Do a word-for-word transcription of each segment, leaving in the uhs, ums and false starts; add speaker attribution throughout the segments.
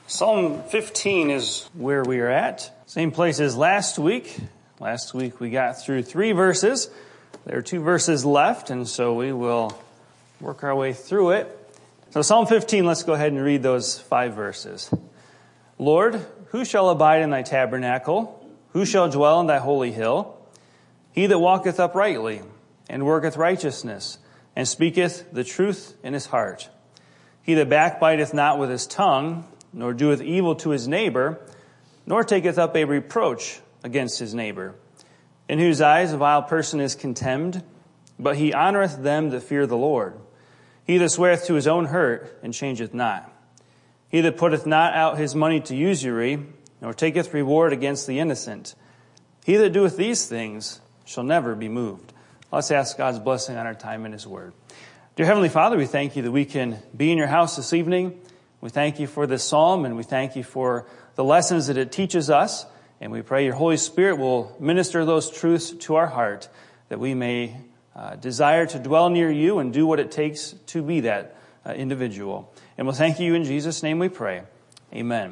Speaker 1: Psalm fifteen is where we are at. Same place as last week. Last week we got through three verses. There are two verses left, and so we will work our way through it. So Psalm fifteen, let's go ahead and read those five verses. Lord, who shall abide in thy tabernacle? Who shall dwell in thy holy hill? He that walketh uprightly, and worketh righteousness, and speaketh the truth in his heart. He that backbiteth not with his tongue, nor doeth evil to his neighbor, nor taketh up a reproach against his neighbor, in whose eyes a vile person is contemned, but he honoreth them that fear the Lord. He that sweareth to his own hurt, and changeth not. He that putteth not out his money to usury, nor taketh reward against the innocent. He that doeth these things shall never be moved. Let's ask God's blessing on our time in his word. Dear Heavenly Father, we thank you that we can be in your house this evening. We thank you for this psalm, and we thank you for the lessons that it teaches us. And we pray your Holy Spirit will minister those truths to our heart, that we may uh, desire to dwell near you and do what it takes to be that uh, individual. And we'll thank you in Jesus' name we pray. Amen.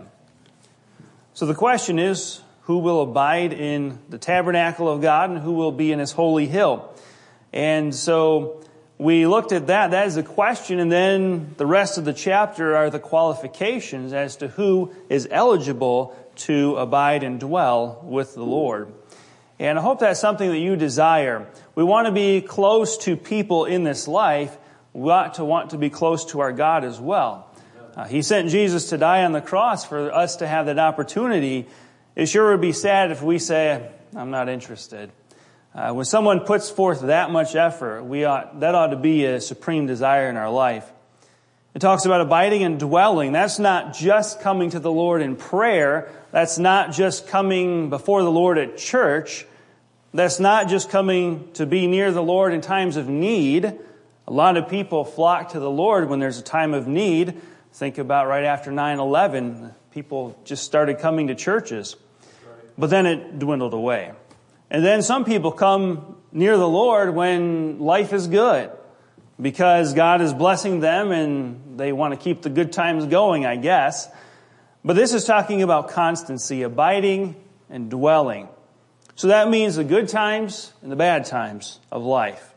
Speaker 1: So the question is, who will abide in the tabernacle of God and who will be in his holy hill? And so we looked at that. That is the question. And then the rest of the chapter are the qualifications as to who is eligible to abide and dwell with the Lord. And I hope that's something that you desire. We want to be close to people in this life. We ought to want to be close to our God as well. Uh, he sent Jesus to die on the cross for us to have that opportunity. It sure would be sad if we say, I'm not interested. Uh, when someone puts forth that much effort, we ought, that ought to be a supreme desire in our life. It talks about abiding and dwelling. That's not just coming to the Lord in prayer. That's not just coming before the Lord at church. That's not just coming to be near the Lord in times of need. A lot of people flock to the Lord when there's a time of need. Think about right after nine eleven, people just started coming to churches. But then it dwindled away. And then some people come near the Lord when life is good, because God is blessing them and they want to keep the good times going, I guess. But this is talking about constancy, abiding and dwelling. So that means the good times and the bad times of life.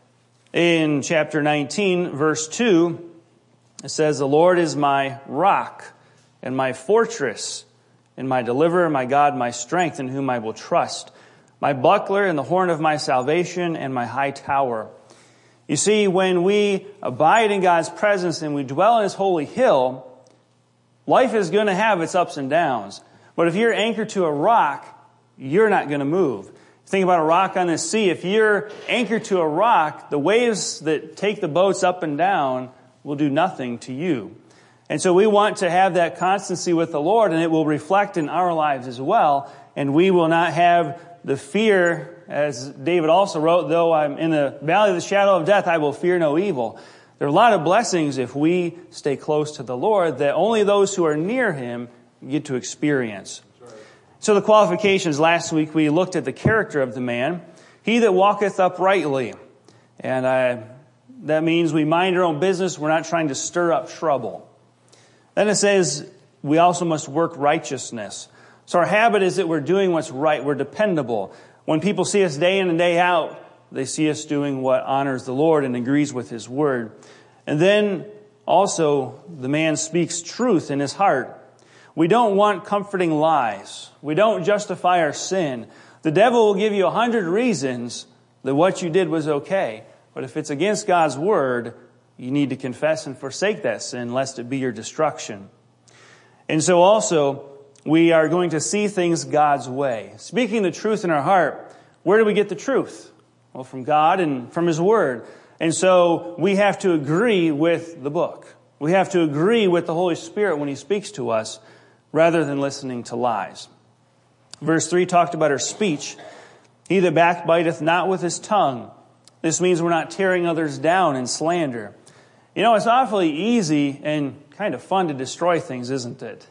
Speaker 1: In chapter nineteen, verse two, it says, the Lord is my rock and my fortress and my deliverer, my God, my strength, in whom I will trust, my buckler and the horn of my salvation and my high tower. You see, when we abide in God's presence and we dwell in his holy hill, life is going to have its ups and downs. But if you're anchored to a rock, you're not going to move. Think about a rock on the sea. If you're anchored to a rock, the waves that take the boats up and down will do nothing to you. And so we want to have that constancy with the Lord, and it will reflect in our lives as well. And we will not have the fear, as David also wrote, though I'm in the valley of the shadow of death, I will fear no evil. There are a lot of blessings if we stay close to the Lord that only those who are near him get to experience. Right. So the qualifications, last week we looked at the character of the man. He that walketh uprightly. And I, that means we mind our own business. We're not trying to stir up trouble. Then it says we also must work righteousness. So our habit is that we're doing what's right. We're dependable. When people see us day in and day out, they see us doing what honors the Lord and agrees with his word. And then also the man speaks truth in his heart. We don't want comforting lies. We don't justify our sin. The devil will give you a hundred reasons that what you did was okay. But if it's against God's word, you need to confess and forsake that sin, lest it be your destruction. And so also, we are going to see things God's way. Speaking the truth in our heart, where do we get the truth? Well, from God and from his word. And so we have to agree with the book. We have to agree with the Holy Spirit when he speaks to us, rather than listening to lies. Verse three talked about our speech. He that backbiteth not with his tongue. This means we're not tearing others down in slander. You know, it's awfully easy and kind of fun to destroy things, isn't it?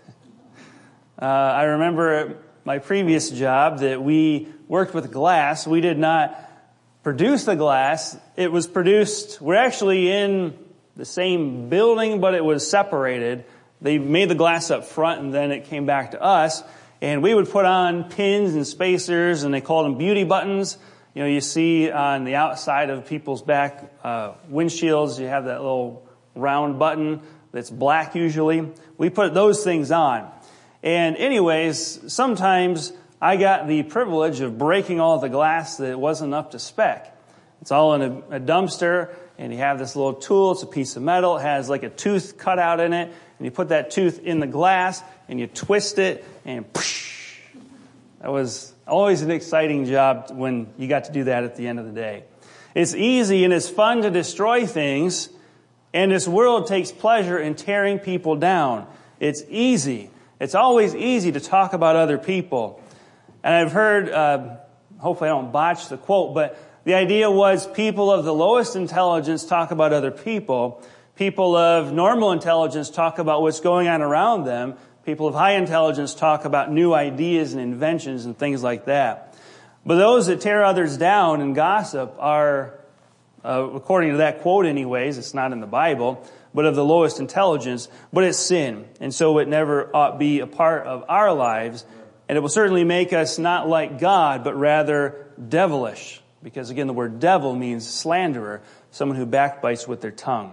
Speaker 1: Uh, I remember at my previous job that we worked with glass. We did not produce the glass. It was produced, we're actually in the same building, but it was separated. They made the glass up front, and then it came back to us. And we would put on pins and spacers, and they called them beauty buttons. You know, you see on the outside of people's back uh, windshields, you have that little round button that's black usually. We put those things on. And anyways, sometimes I got the privilege of breaking all the glass that wasn't up to spec. It's all in a, a dumpster, and you have this little tool. It's a piece of metal. It has like a tooth cut out in it. And you put that tooth in the glass, and you twist it, and poosh. That was always an exciting job when you got to do that at the end of the day. It's easy and it's fun to destroy things, and this world takes pleasure in tearing people down. It's easy. It's always easy to talk about other people. And I've heard, uh, hopefully I don't botch the quote, but the idea was people of the lowest intelligence talk about other people. People of normal intelligence talk about what's going on around them. People of high intelligence talk about new ideas and inventions and things like that. But those that tear others down and gossip are, uh, according to that quote anyways, it's not in the Bible, but of the lowest intelligence, but it's sin. And so it never ought be a part of our lives. And it will certainly make us not like God, but rather devilish. Because again, the word devil means slanderer, someone who backbites with their tongue.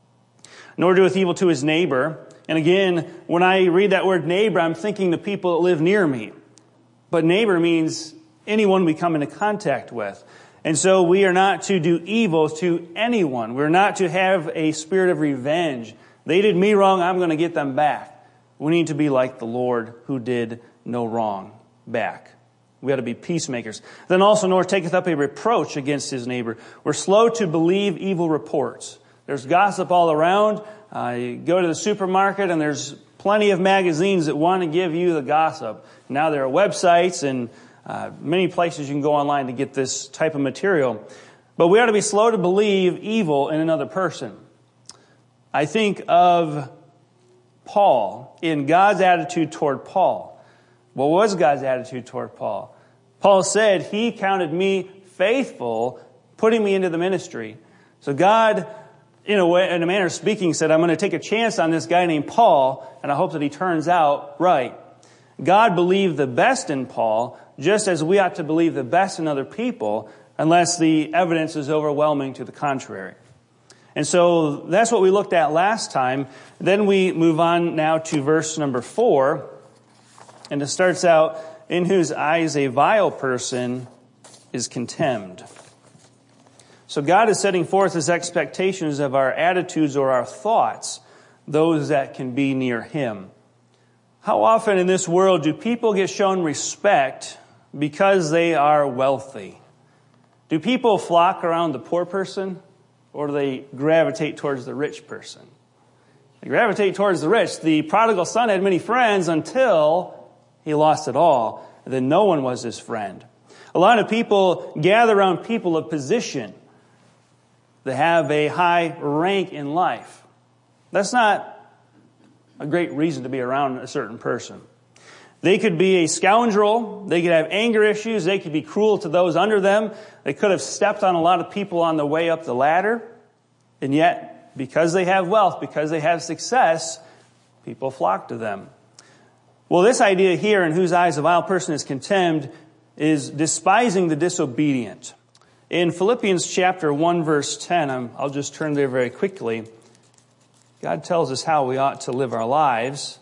Speaker 1: Nor doeth evil to his neighbor. And again, when I read that word neighbor, I'm thinking the people that live near me. But neighbor means anyone we come into contact with. And so we are not to do evil to anyone. We're not to have a spirit of revenge. They did me wrong, I'm going to get them back. We need to be like the Lord who did no wrong back. We ought to be peacemakers. Then also, nor taketh up a reproach against his neighbor. We're slow to believe evil reports. There's gossip all around. Uh, you go to the supermarket and there's plenty of magazines that want to give you the gossip. Now there are websites and uh, many places you can go online to get this type of material. But we ought to be slow to believe evil in another person. I think of Paul in God's attitude toward Paul. What was God's attitude toward Paul? Paul said, he counted me faithful, putting me into the ministry. So God, in a way, in a manner of speaking, said, I'm going to take a chance on this guy named Paul, and I hope that he turns out right. God believed the best in Paul, just as we ought to believe the best in other people, unless the evidence is overwhelming to the contrary. And so that's what we looked at last time. Then we move on now to verse number four. And it starts out, in whose eyes a vile person is contemned. So God is setting forth his expectations of our attitudes or our thoughts, those that can be near him. How often in this world do people get shown respect because they are wealthy? Do people flock around the poor person, or do they gravitate towards the rich person? They gravitate towards the rich. The prodigal son had many friends until he lost it all, and then no one was his friend. A lot of people gather around people of position that have a high rank in life. That's not a great reason to be around a certain person. They could be a scoundrel. They could have anger issues. They could be cruel to those under them. They could have stepped on a lot of people on the way up the ladder. And yet, because they have wealth, because they have success, people flock to them. Well, this idea here, in whose eyes a vile person is contemned, is despising the disobedient. In Philippians chapter one, verse ten, I'm, I'll just turn there very quickly. God tells us how we ought to live our lives.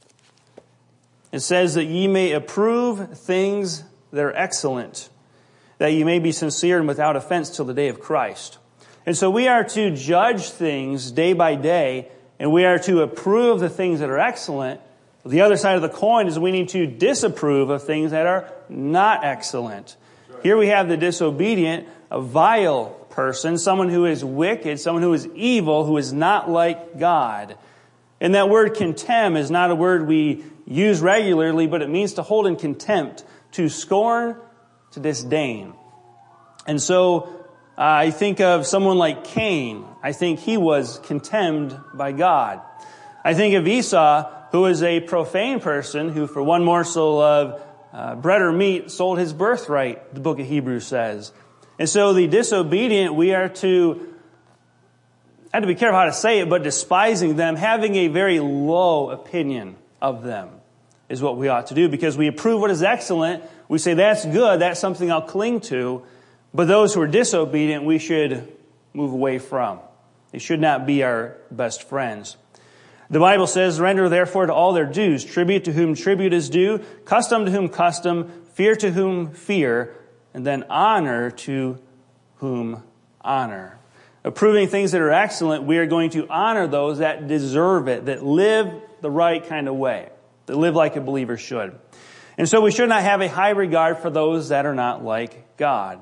Speaker 1: It says that ye may approve things that are excellent, that ye may be sincere and without offense till the day of Christ. And so we are to judge things day by day, and we are to approve the things that are excellent. The other side of the coin is we need to disapprove of things that are not excellent. Here we have the disobedient, a vile person, someone who is wicked, someone who is evil, who is not like God. And that word contemn is not a word we use regularly, but it means to hold in contempt, to scorn, to disdain. And so uh, I think of someone like Cain. I think he was contemned by God. I think of Esau, who is a profane person who for one morsel of uh, bread or meat sold his birthright, the book of Hebrews says. And so the disobedient, we are to had to be careful how to say it, but despising them, having a very low opinion of them is what we ought to do, because we approve what is excellent. We say that's good, that's something I'll cling to. But those who are disobedient, we should move away from. They should not be our best friends. The Bible says, render therefore to all their dues, tribute to whom tribute is due, custom to whom custom, fear to whom fear, and then honor to whom honor. Approving things that are excellent, we are going to honor those that deserve it, that live the right kind of way, that live like a believer should. And so we should not have a high regard for those that are not like God.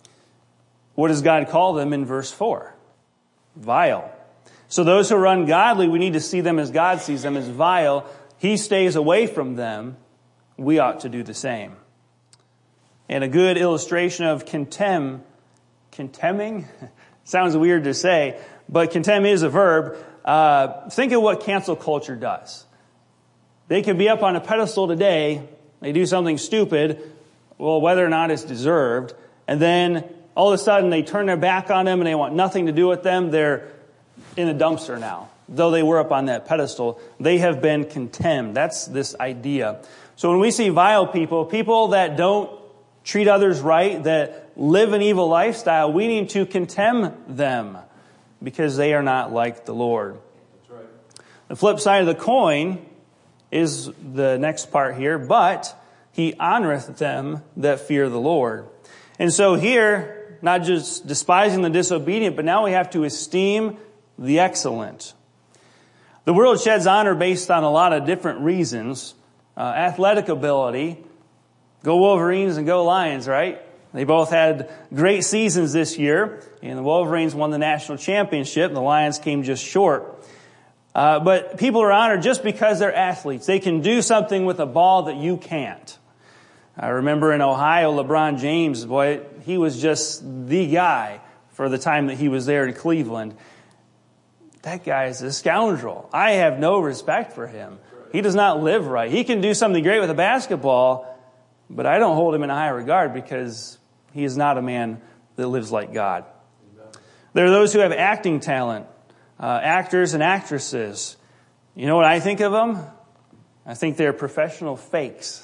Speaker 1: What does God call them in verse four? Vile. So those who are ungodly, we need to see them as God sees them, as vile. He stays away from them. We ought to do the same. And a good illustration of contemn, contemning, sounds weird to say, but contemn is a verb. Uh, think of what cancel culture does. They can be up on a pedestal today, they do something stupid, well, whether or not it's deserved, and then all of a sudden they turn their back on them and they want nothing to do with them. They're in a dumpster now. Though they were up on that pedestal, they have been contemned. That's this idea. So when we see vile people, people that don't treat others right, that live an evil lifestyle, we need to contemn them because they are not like the Lord. That's right. The flip side of the coin is the next part here, but he honoreth them that fear the Lord. And so here, not just despising the disobedient, but now we have to esteem the excellent. The world sheds honor based on a lot of different reasons. Uh, athletic ability. Go Wolverines and go Lions, right? They both had great seasons this year. And the Wolverines won the national championship. And the Lions came just short. Uh, but people are honored just because they're athletes. They can do something with a ball that you can't. I remember in Ohio, LeBron James, boy, he was just the guy for the time that he was there in Cleveland. That guy is a scoundrel. I have no respect for him. He does not live right. He can do something great with a basketball, but I don't hold him in a high regard because he is not a man that lives like God. There are those who have acting talent, uh, actors and actresses. You know what I think of them? I think they're professional fakes.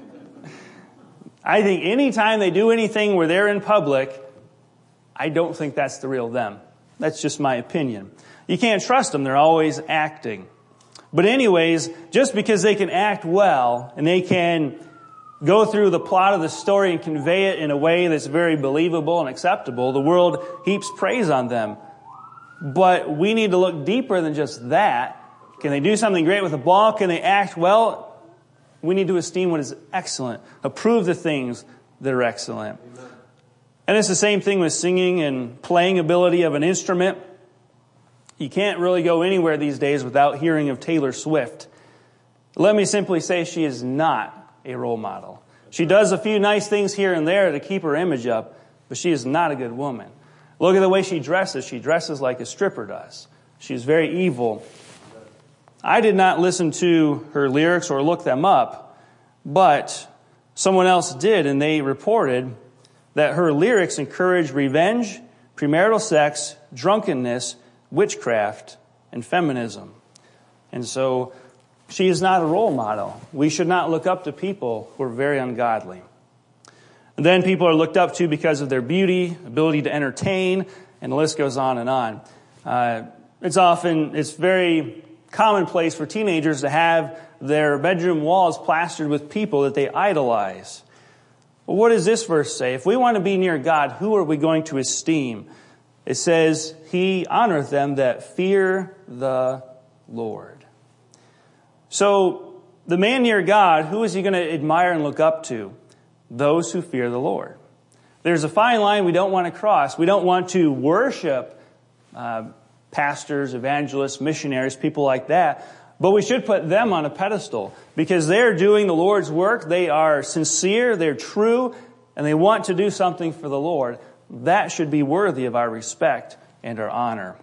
Speaker 1: I think anytime they do anything where they're in public, I don't think that's the real them. That's just my opinion. You can't trust them. They're always acting. But anyways, just because they can act well and they can go through the plot of the story and convey it in a way that's very believable and acceptable, the world heaps praise on them. But we need to look deeper than just that. Can they do something great with a ball? Can they act well? We need to esteem what is excellent. Approve the things that are excellent. Amen. And it's the same thing with singing and playing ability of an instrument. You can't really go anywhere these days without hearing of Taylor Swift. Let me simply say she is not a role model. She does a few nice things here and there to keep her image up, but she is not a good woman. Look at the way she dresses. She dresses like a stripper does. She's very evil. I did not listen to her lyrics or look them up, but someone else did, and they reported that her lyrics encourage revenge, premarital sex, drunkenness, witchcraft, and feminism. And so she is not a role model. We should not look up to people who are very ungodly. And then people are looked up to because of their beauty, ability to entertain, and the list goes on and on. Uh, it's often, it's very commonplace for teenagers to have their bedroom walls plastered with people that they idolize. Well, what does this verse say? If we want to be near God, who are we going to esteem? It says, he honoreth them that fear the Lord. So, the man near God, who is he going to admire and look up to? Those who fear the Lord. There's a fine line we don't want to cross. We don't want to worship uh, pastors, evangelists, missionaries, people like that. But we should put them on a pedestal because they're doing the Lord's work. They are sincere, they're true, and they want to do something for the Lord. That should be worthy of our respect and our honor.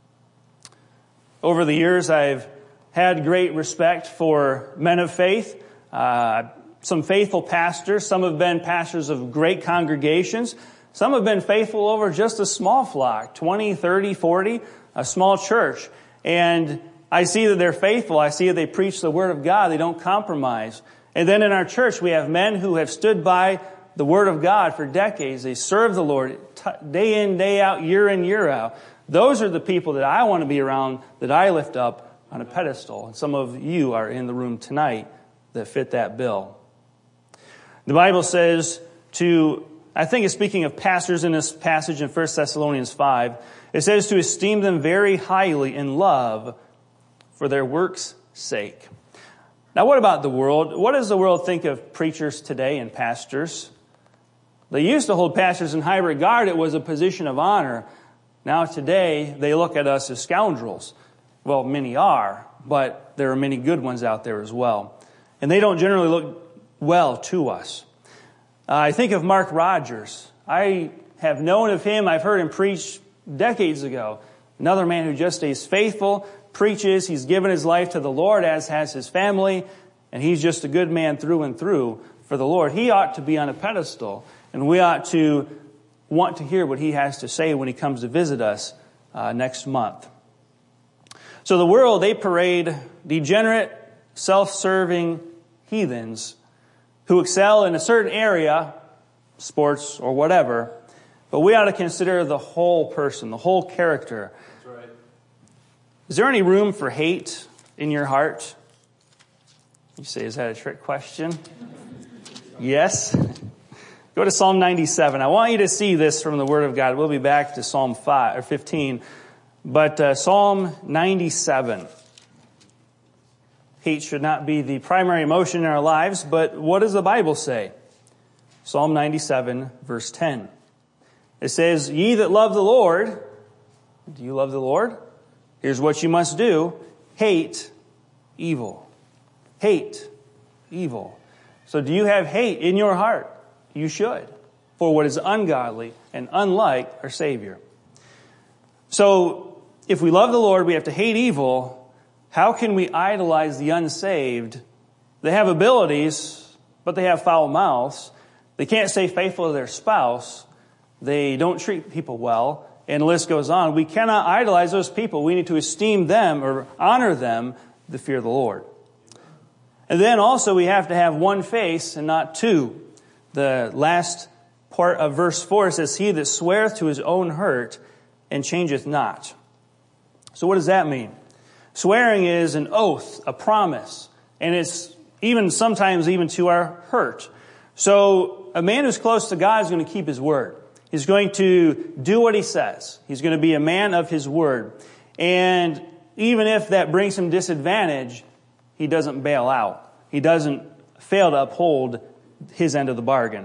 Speaker 1: Over the years, I've had great respect for men of faith, uh, some faithful pastors. Some have been pastors of great congregations. Some have been faithful over just a small flock, twenty, thirty, forty. a small church, and I see that they're faithful. I see that they preach the Word of God. They don't compromise. And then in our church, we have men who have stood by the Word of God for decades. They serve the Lord day in, day out, year in, year out. Those are the people that I want to be around, that I lift up on a pedestal. And some of you are in the room tonight that fit that bill. The Bible says to, I think it's speaking of pastors in this passage in First Thessalonians five, it says to esteem them very highly in love for their work's sake. Now, what about the world? What does the world think of preachers today and pastors? They used to hold pastors in high regard. It was a position of honor. Now today, they look at us as scoundrels. Well, many are, but there are many good ones out there as well. And they don't generally look well to us. Uh, I think of Mark Rogers. I have known of him. I've heard him preach decades ago. Another man who just stays faithful, preaches. He's given his life to the Lord, as has his family. And he's just a good man through and through for the Lord. He ought to be on a pedestal. And we ought to want to hear what he has to say when he comes to visit us uh, next month. So the world, they parade degenerate, self-serving heathens who excel in a certain area, sports or whatever, but we ought to consider the whole person, the whole character. That's right. Is there any room for hate in your heart? You say, is that a trick question? Yes. Go to Psalm ninety-seven. I want you to see this from the Word of God. We'll be back to Psalm five or fifteen. But uh, Psalm ninety-seven. Hate should not be the primary emotion in our lives, but what does the Bible say? Psalm ninety-seven, verse ten. It says, ye that love the Lord, do you love the Lord? Here's what you must do. Hate evil. Hate evil. So do you have hate in your heart? You should, for what is ungodly and unlike our Savior. So, if we love the Lord, we have to hate evil. How can we idolize the unsaved? They have abilities, but they have foul mouths. They can't stay faithful to their spouse. They don't treat people well. And the list goes on. We cannot idolize those people. We need to esteem them or honor them, the fear of the Lord. And then also we have to have one face and not two. The last part of verse four says, he that sweareth to his own hurt and changeth not. So what does that mean? Swearing is an oath, a promise, and it's even sometimes even to our hurt. So a man who's close to God is going to keep his word. He's going to do what he says. He's going to be a man of his word. And even if that brings him disadvantage, he doesn't bail out. He doesn't fail to uphold his end of the bargain.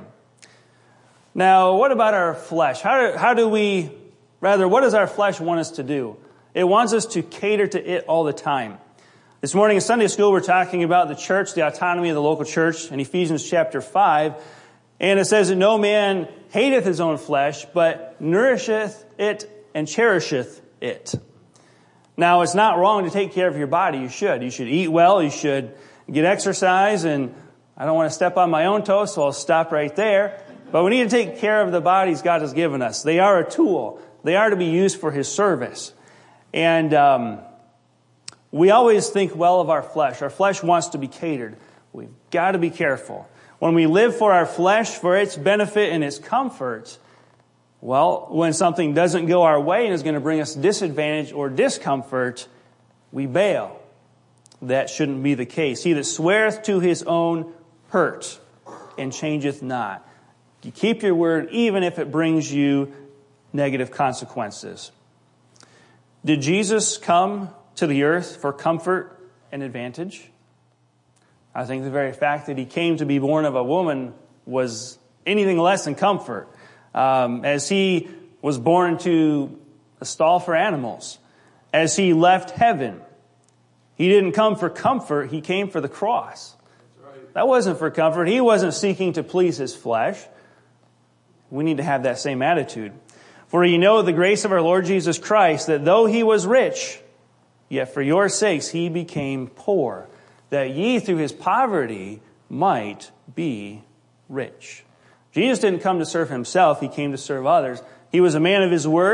Speaker 1: Now, what about our flesh? How do, how do we, rather, what does our flesh want us to do? It wants us to cater to it all the time. This morning in Sunday school, we're talking about the church, the autonomy of the local church in Ephesians chapter five. And it says that no man hateth his own flesh, but nourisheth it and cherisheth it. Now, it's not wrong to take care of your body. You should. You should eat well. You should get exercise. And I don't want to step on my own toes, so I'll stop right there. But we need to take care of the bodies God has given us. They are a tool. They are to be used for His service. And um, we always think well of our flesh. Our flesh wants to be catered. We've got to be careful. When we live for our flesh, for its benefit and its comfort, well, when something doesn't go our way and is going to bring us disadvantage or discomfort, we bail. That shouldn't be the case. He that sweareth to his own hurt and changeth not. You keep your word even if it brings you negative consequences. Did Jesus come to the earth for comfort and advantage? I think the very fact that He came to be born of a woman was anything less than comfort. Um, as He was born into a stall for animals, as He left heaven, He didn't come for comfort, He came for the cross. That's right. That wasn't for comfort. He wasn't seeking to please His flesh. We need to have that same attitude. For ye know the grace of our Lord Jesus Christ, that though He was rich, yet for your sakes He became poor, that ye through His poverty might be rich. Jesus didn't come to serve Himself. He came to serve others. He was a man of His word.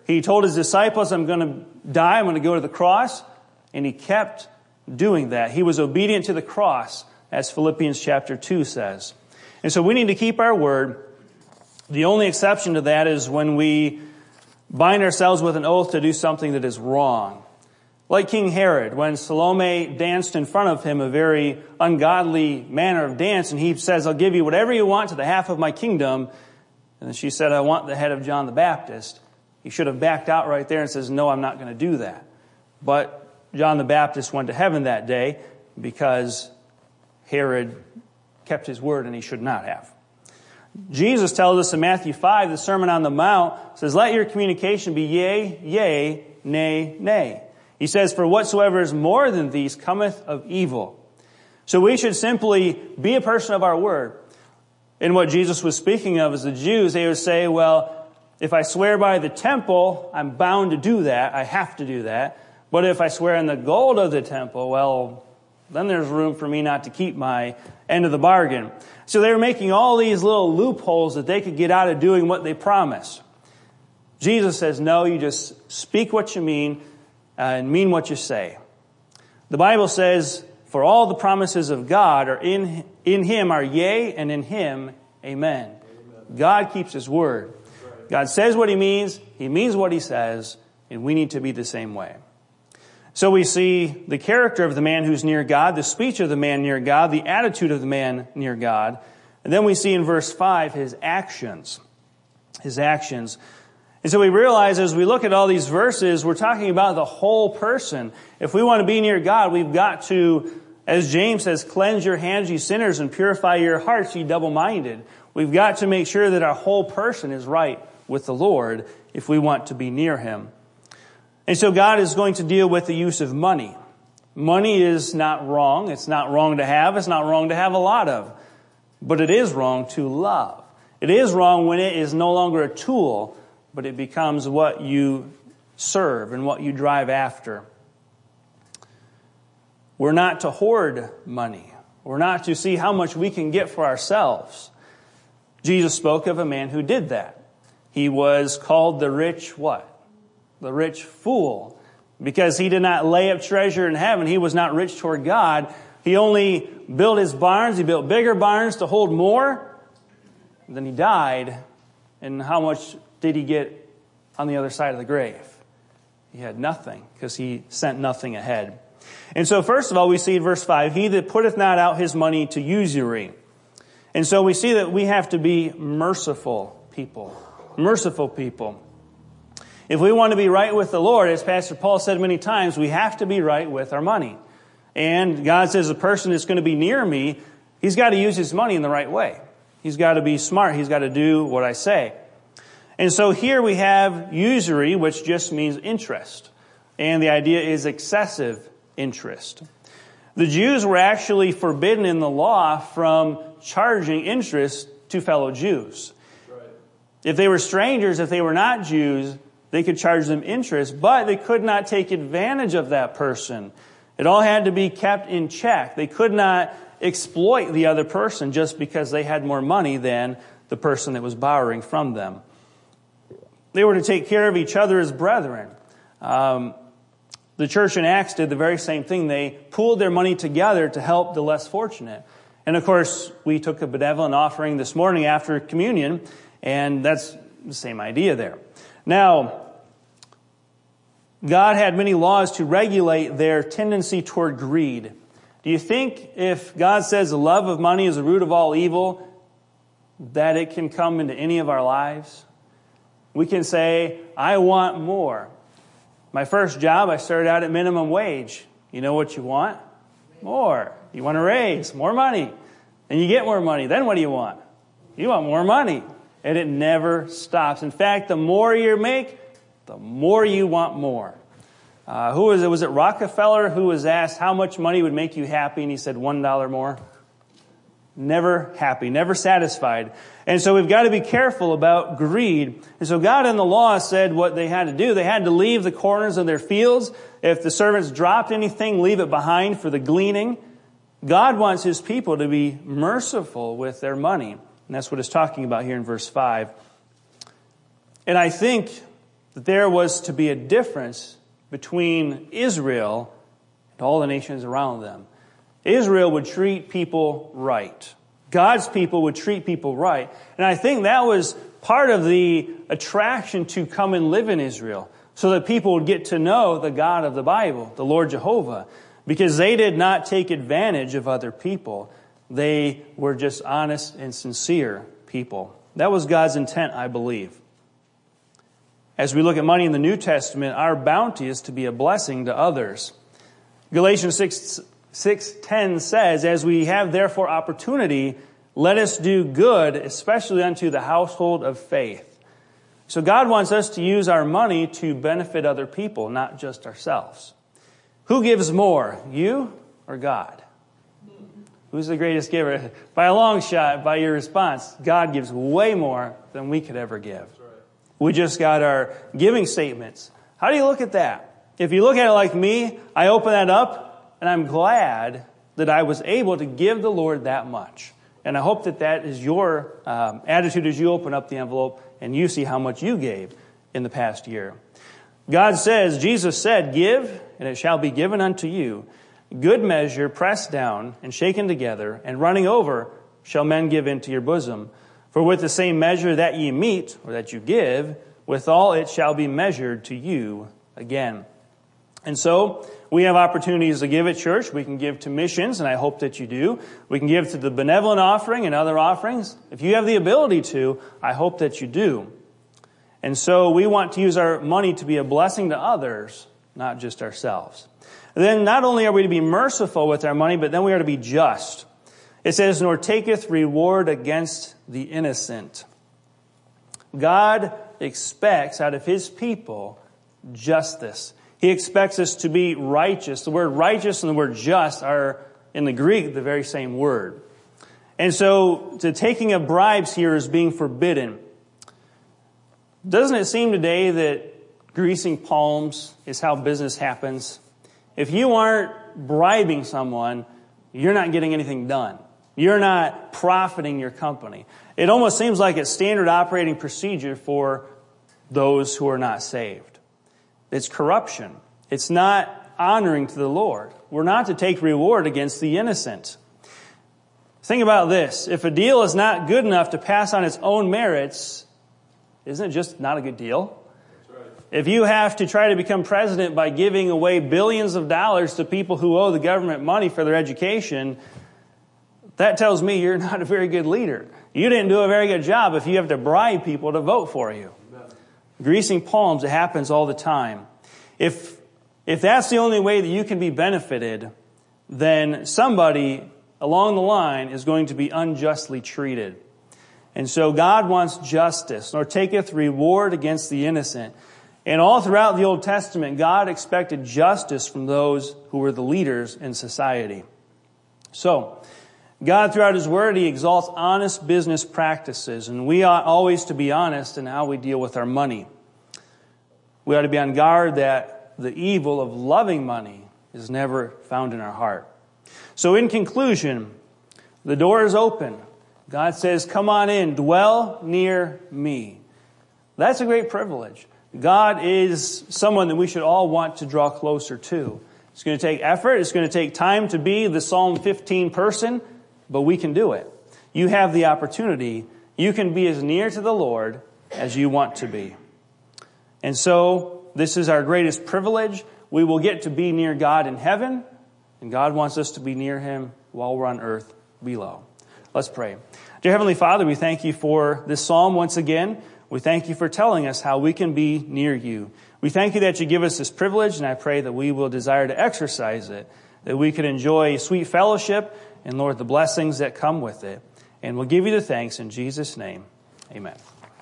Speaker 1: He told his disciples, I'm going to die, I'm going to go to the cross. And he kept doing that. He was obedient to the cross, as Philippians chapter two says. And so we need to keep our word. The only exception to that is when we bind ourselves with an oath to do something that is wrong. Like King Herod, when Salome danced in front of him a very ungodly manner of dance, and he says, I'll give you whatever you want to the half of my kingdom. And she said, I want the head of John the Baptist. He should have backed out right there and says, no, I'm not going to do that. But John the Baptist went to heaven that day because Herod kept his word and he should not have. Jesus tells us in Matthew five, the Sermon on the Mount, says, let your communication be yea, yea, nay, nay. He says, for whatsoever is more than these cometh of evil. So we should simply be a person of our word. And what Jesus was speaking of is the Jews, they would say, well, if I swear by the temple, I'm bound to do that. I have to do that. But if I swear on the gold of the temple, well, then there's room for me not to keep my end of the bargain. So they were making all these little loopholes that they could get out of doing what they promised. Jesus says, no, you just speak what you mean and mean what you say. The Bible says, for all the promises of God are in, in Him are yea, and in Him, amen. Amen. God keeps His word. Right. God says what He means, He means what He says, and we need to be the same way. So we see the character of the man who's near God, the speech of the man near God, the attitude of the man near God. And then we see in verse five his actions. His actions. And so we realize as we look at all these verses, we're talking about the whole person. If we want to be near God, we've got to, as James says, cleanse your hands, ye sinners, and purify your hearts, ye double-minded. We've got to make sure that our whole person is right with the Lord if we want to be near Him. And so God is going to deal with the use of money. Money is not wrong. It's not wrong to have. It's not wrong to have a lot of. But it is wrong to love. It is wrong when it is no longer a tool, but it becomes what you serve and what you drive after. We're not to hoard money. We're not to see how much we can get for ourselves. Jesus spoke of a man who did that. He was called the rich what? The rich fool. Because he did not lay up treasure in heaven. He was not rich toward God. He only built his barns. He built bigger barns to hold more. Then he died. And how much did he get on the other side of the grave? He had nothing because he sent nothing ahead. And so first of all, we see in verse five, he that putteth not out his money to usury. And so we see that we have to be merciful people. Merciful people. If we want to be right with the Lord, as Pastor Paul said many times, we have to be right with our money. And God says the person that's going to be near me, he's got to use his money in the right way. He's got to be smart. He's got to do what I say. And so here we have usury, which just means interest. And the idea is excessive interest. The Jews were actually forbidden in the law from charging interest to fellow Jews. Right. If they were strangers, if they were not Jews, they could charge them interest, but they could not take advantage of that person. It all had to be kept in check. They could not exploit the other person just because they had more money than the person that was borrowing from them. They were to take care of each other as brethren. Um, the church in Acts did the very same thing. They pooled their money together to help the less fortunate. And of course, we took a benevolent offering this morning after communion, and that's the same idea there. Now, God had many laws to regulate their tendency toward greed. Do you think if God says the love of money is the root of all evil, that it can come into any of our lives? We can say, I want more. My first job, I started out at minimum wage. You know what you want? More. You want a raise, more money. And you get more money. Then what do you want? You want more money. And it never stops. In fact, the more you make, the more you want more. Uh, who was it? Was it Rockefeller who was asked how much money would make you happy? And he said one dollar more. Never happy, never satisfied. And so we've got to be careful about greed. And so God in the law said what they had to do. They had to leave the corners of their fields. If the servants dropped anything, leave it behind for the gleaning. God wants His people to be merciful with their money. And that's what it's talking about here in verse five. And I think that there was to be a difference between Israel and all the nations around them. Israel would treat people right. God's people would treat people right. And I think that was part of the attraction to come and live in Israel, so that people would get to know the God of the Bible, the Lord Jehovah, because they did not take advantage of other people. They were just honest and sincere people. That was God's intent, I believe. As we look at money in the New Testament, our bounty is to be a blessing to others. Galatians six ten says, "As we have therefore opportunity, let us do good, especially unto the household of faith." So God wants us to use our money to benefit other people, not just ourselves. Who gives more, you or God? Who's the greatest giver? By a long shot, by your response, God gives way more than we could ever give. We just got our giving statements. How do you look at that? If you look at it like me, I open that up, and I'm glad that I was able to give the Lord that much. And I hope that that is your um, attitude as you open up the envelope and you see how much you gave in the past year. God says, Jesus said, "Give, and it shall be given unto you. Good measure, pressed down, and shaken together, and running over, shall men give into your bosom. For with the same measure that ye meet, or that you give, withal it shall be measured to you again." And so, we have opportunities to give at church. We can give to missions, and I hope that you do. We can give to the benevolent offering and other offerings. If you have the ability to, I hope that you do. And so we want to use our money to be a blessing to others, not just ourselves. And then not only are we to be merciful with our money, but then we are to be just. It says, "Nor taketh reward against the innocent." God expects out of His people justice. He expects us to be righteous. The word righteous and the word just are, in the Greek, the very same word. And so, the taking of bribes here is being forbidden. Doesn't it seem today that greasing palms is how business happens? If you aren't bribing someone, you're not getting anything done. You're not profiting your company. It almost seems like it's standard operating procedure for those who are not saved. It's corruption. It's not honoring to the Lord. We're not to take reward against the innocent. Think about this. If a deal is not good enough to pass on its own merits, isn't it just not a good deal? That's right. If you have to try to become president by giving away billions of dollars to people who owe the government money for their education, that tells me you're not a very good leader. You didn't do a very good job if you have to bribe people to vote for you. Greasing palms, it happens all the time. If, if that's the only way that you can be benefited, then somebody along the line is going to be unjustly treated. And so God wants justice, nor taketh reward against the innocent. And all throughout the Old Testament, God expected justice from those who were the leaders in society. So, God, throughout His Word, He exalts honest business practices, and we ought always to be honest in how we deal with our money. We ought to be on guard that the evil of loving money is never found in our heart. So in conclusion, the door is open. God says, "Come on in, dwell near me." That's a great privilege. God is someone that we should all want to draw closer to. It's going to take effort. It's going to take time to be the Psalm fifteen person. But we can do it. You have the opportunity. You can be as near to the Lord as you want to be. And so, this is our greatest privilege. We will get to be near God in heaven, and God wants us to be near Him while we're on earth below. Let's pray. Dear Heavenly Father, we thank You for this psalm once again. We thank You for telling us how we can be near You. We thank You that You give us this privilege, and I pray that we will desire to exercise it, that we could enjoy sweet fellowship, and Lord, the blessings that come with it. And we'll give You the thanks in Jesus' name. Amen.